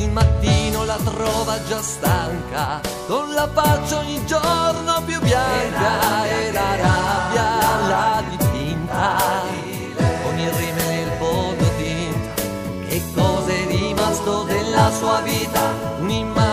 il mattino la trova già stanca, con la faccia ogni giorno più bianca, e la rabbia la dipinta con il rimel e il fondotinta. Che cosa è rimasto della sua vita? Un'immagine